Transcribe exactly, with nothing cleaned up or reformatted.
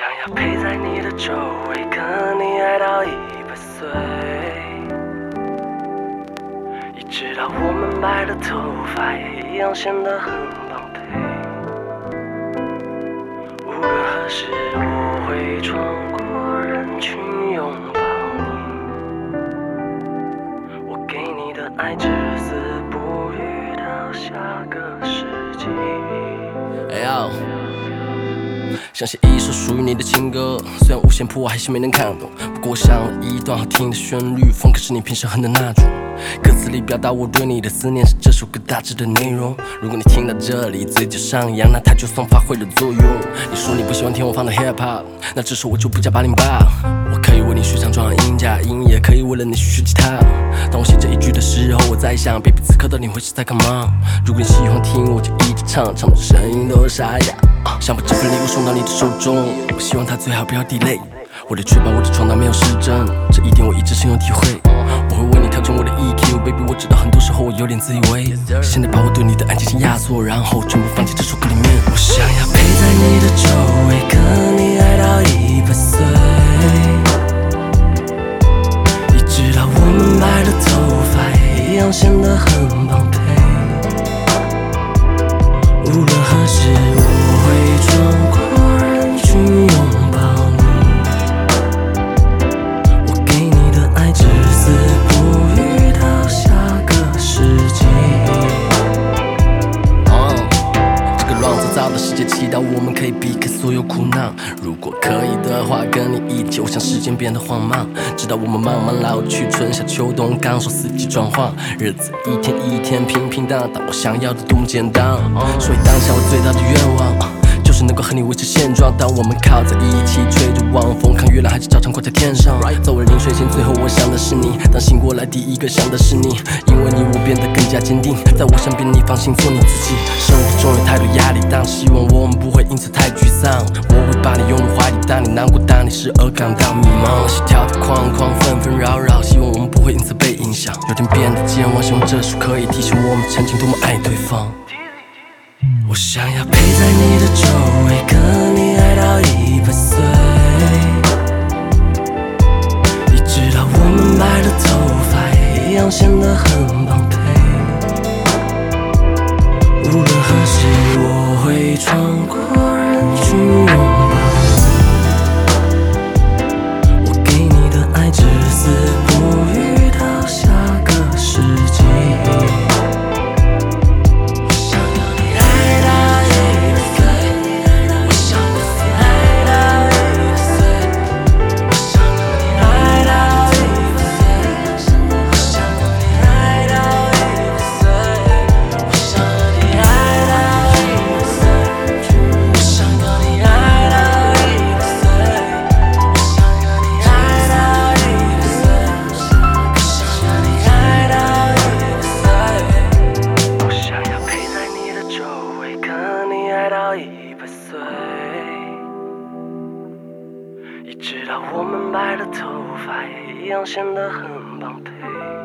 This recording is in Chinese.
想要陪在你的周围，跟你爱到一百岁，一直到我们白的头发也一样显得很般配。无论何时，我会穿过人群拥抱你，我给你的爱只字不语到下个世纪。 哎呦，想写一首属于你的情歌，虽然无线谱我还是没能看懂，不过我想了一段好听的旋律，风格是你平时哼的那种。歌词里表达我对你的思念是这首歌大致的内容。如果你听到这里嘴角上扬，那它就算发挥了作用。你说你不喜欢听我放的 hip hop， 那这首我就不加八零八。我可以为你续上装音加音，也可以为了你续吉他。当我写这一句的时候，我在想 baby 此刻的你会是在干嘛？如果你喜欢听，我就一直唱，唱着声音都沙哑。想把这份礼物送到你的手中，我希望它最好不要 delay。为了确保我的床单没有失真，这一点我一直深有体会。我会为你调整我的 E Q， baby 我知道很多时候我有点自以为。现在把我对你的爱进行压缩，然后全部放进这首歌里面。 我想要陪在你的周围，跟你爱到一百岁，一直到我们白的头发也一样显得很般配。无论何时，我会穿过人群拥抱你，我给你的爱只字不语到下个世纪。 哦，这个乱糟糟的世界，祈祷我们可以避开所有苦恼。如果可以的话，跟你一起，我想时间变得缓慢，直到我们慢慢老去，春夏秋冬，刚说四季转换，日子一天一天平平淡淡，我想要的多么简单。所以当下我最大的愿望，就是能够和你维持现状。当我们靠在一起，吹着晚风，看月亮还是照常挂在天上。在我临睡前，最后我想的是你；当醒过来，第一个想的是你。因为你，我变得更加坚定，在我身边，你放心做你自己。生活中有太多压力，但希望我们不会因此太沮丧。我会把你拥入怀里，当你难过，当你失而感到迷茫。心跳的框框纷纷扰扰，希望我们不会因此被影响。有点变得健忘，希望这首可以提醒我们曾经多么爱对方。 我想要陪在你的周围，跟你爱到一百岁，一直到我们白的头发也一样显得很般配。无论何时，我会穿过人群拥抱你，我给你的爱只字不语到下个世纪。一百岁，一直到我们白的头发也一样显得很般配。